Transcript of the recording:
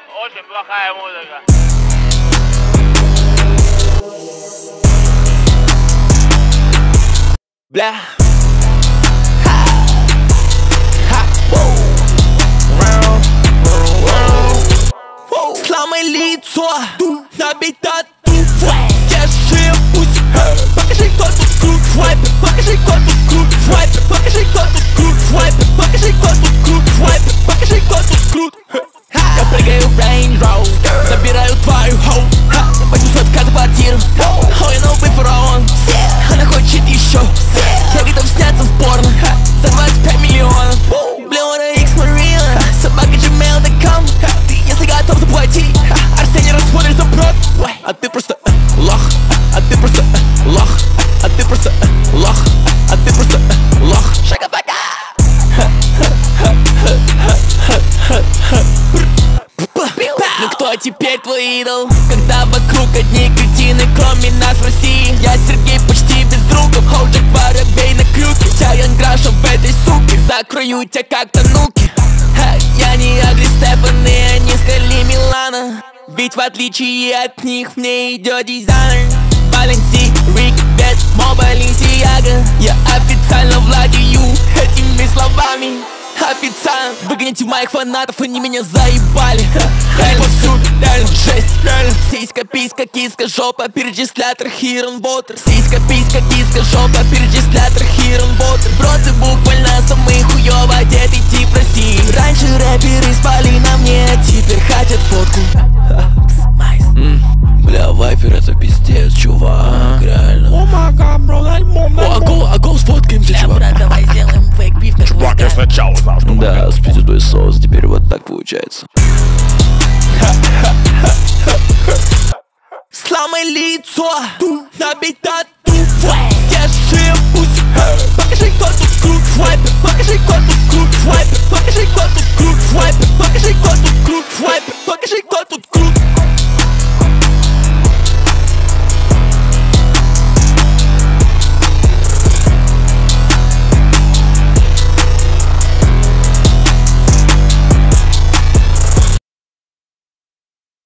Очень плохая музыка. Бля. Сломай лицо, набей тату. Держи пусть. Покажи, кто тут крут. Свайпер, покажи, кто тут крут. Свайпер, покажи, кто тут крут. Свайпер, покажи, кто тут крут. Свайпер, покажи, кто тут крут. Я прыгаю в Range Rover, забираю твою хоу. 800к за квартиру. Ой, новый фараон. Она хочет еще. Я готов сняться в порно за 25 миллионов. Блюра X Marina, собака gmail.com. Ты, если готов, заплати. Арсений рассмотрит запрос. А ты просто лох. А ты просто лох. А ты просто лох. А ты просто лох. Шагабака. Ну кто теперь твой идол? Когда вокруг одни кретины, кроме нас в России. Я Сергей почти без руков, Ходжик воробей на крюке. Чаян Граша в этой суке, закрою тебя как тануки. Я не Агри Стефан и они Скали Милана. Ведь в отличие от них мне идет дизайнер. Валенси, Рик, Вет, Мо Баленсиага. Я официально владею этими словами. Официант, выгоните моих фанатов, они меня заебали. Реально повсюду, реально жесть, реально. Сиська, писька, киска, жопа, перечислятор, хирон, ботер. Сиська, писька, киска, жопа, перечислятор, хирон, ботер. Бро, ты буквально самый хуёво одетый тип России. Раньше рэперы спали на мне, теперь хотят фотку. Бля, Вайфер это пиздец, чувак, реально. О мага, бро, альбом. А гол сфоткаемся, чувак. Брат, давай сделаем фейк-биф, как Чувак, я сначала знал, что да, с пиздой соус, теперь вот так получается. Сломай лицо, набей тату. Держи пусть. Покажи, кто тут крут. Свайпер, покажи, кто тут крут. Свайпер, покажи, кто тут крут. Свайпер, покажи, кто тут крут. Свайпер, покажи, кто тут